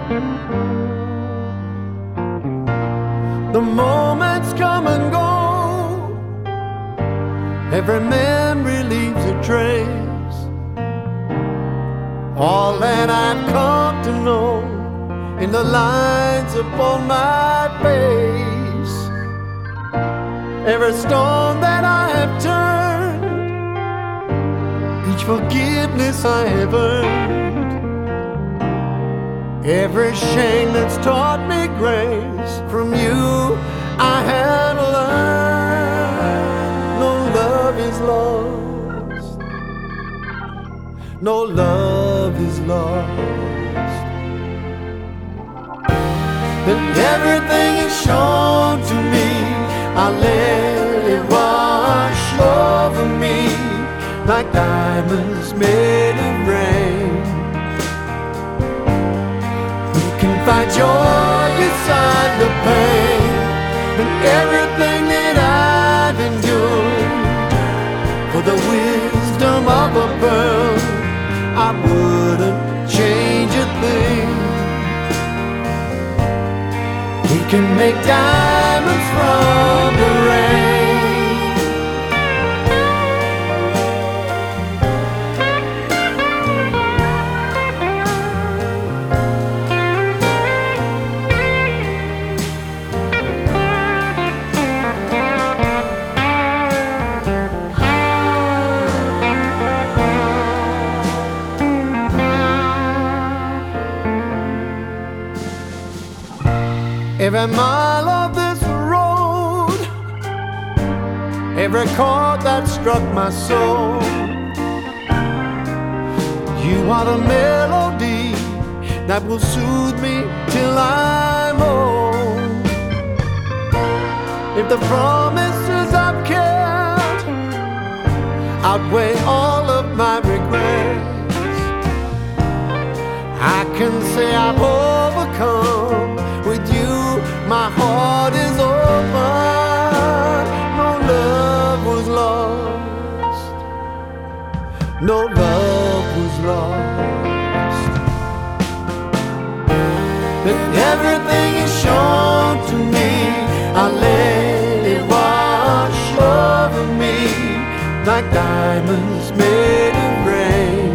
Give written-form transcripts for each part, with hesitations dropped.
The moments come and go, every memory leaves a trace. All that I've come to know in the lines upon my face. Every stone that I have turned, each forgiveness I have earned, every shame that's taught me grace, from you I have learned. No love is lost, no love is lost. That everything is shown to me, I let it wash over me like diamonds made of rain. Find joy inside the pain, and everything that I've endured. For the wisdom of a pearl, I wouldn't change a thing. He can make diamonds from the rain. Every mile of this road, every chord that struck my soul, you are the melody that will soothe me till I'm old. If the promises I've kept outweigh all of my regrets, I can say I've overcome. With you, my heart is open. No love was lost, no love was lost. That everything is shown to me, I let it wash over me like diamonds made of rain.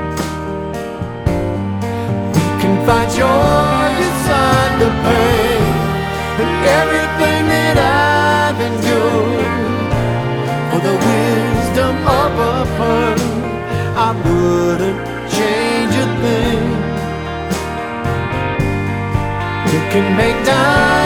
We can find joy inside the pain, and everything that I've endured. For the wisdom of a pearl, I wouldn't change a thing. You can make diamonds